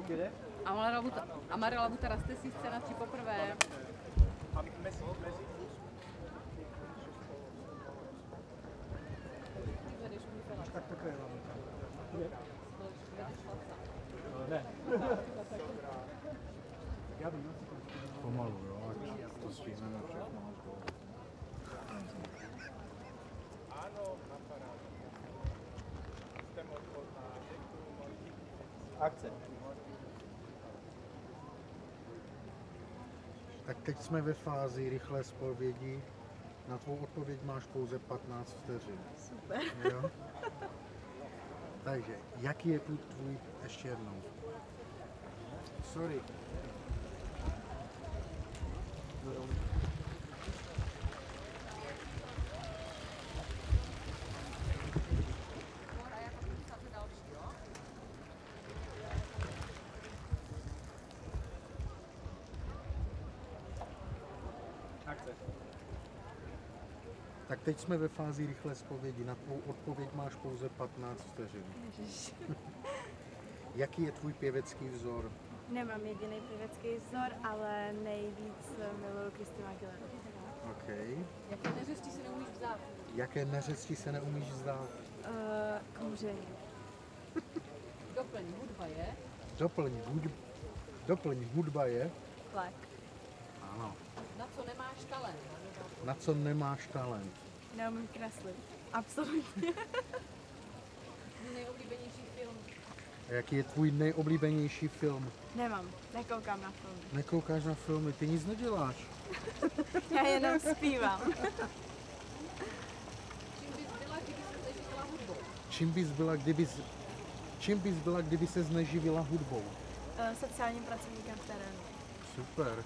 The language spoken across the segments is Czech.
Amarela Butaraste si scéna 3 poprvé. Tak také Ne. Já vím, Pomalu, jo, ať to stihneme všechno. Ano, na parádu. Jsem odhodná. Akce. Tak teď jsme ve fázi rychlé zpovědi. Na tvou odpověď máš pouze 15 vteřin. Super. Jo? Takže, jaký je tu tvůj, ještě jednou. Sorry. Akce. Tak teď jsme ve fázi rychlé zpovědi. Na tvou odpověď máš pouze 15 vteřin. Ježiš. Jaký je tvůj pěvecký vzor? Nemám jediný pěvecký vzor, ale nejvíc miluju Christinu Aguilera. OK. Jaké neřesti si neumíš vzát? Jaké neřesti se neumíš vzdát? Kouření. Doplň, hudba je. Doplň hudba je? Plek. Ano. Na co nemáš talent? Na co nemáš talent? Neumím kreslit. Absolutně. Nejoblíbenější film. A jaký je tvůj nejoblíbenější film? Nemám. Nekoukám na film. Nekoukáš na filmy, ty nic neděláš. Já jenom zpívám. Čím bys byla, kdyby se neživila hudbou? Čím bys byla, kdyby se neživila hudbou? Sociálním pracovníkem v terénu. Super.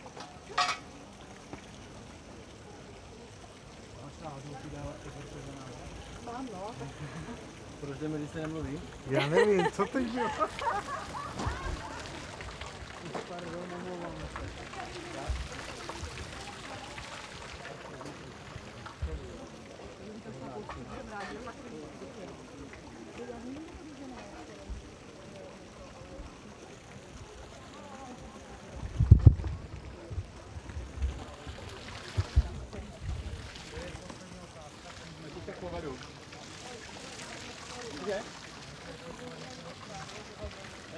Mám, no. Proč jdeme, když se nemluví? Já nevím, co teď bylo? Pardon, omlouvám se.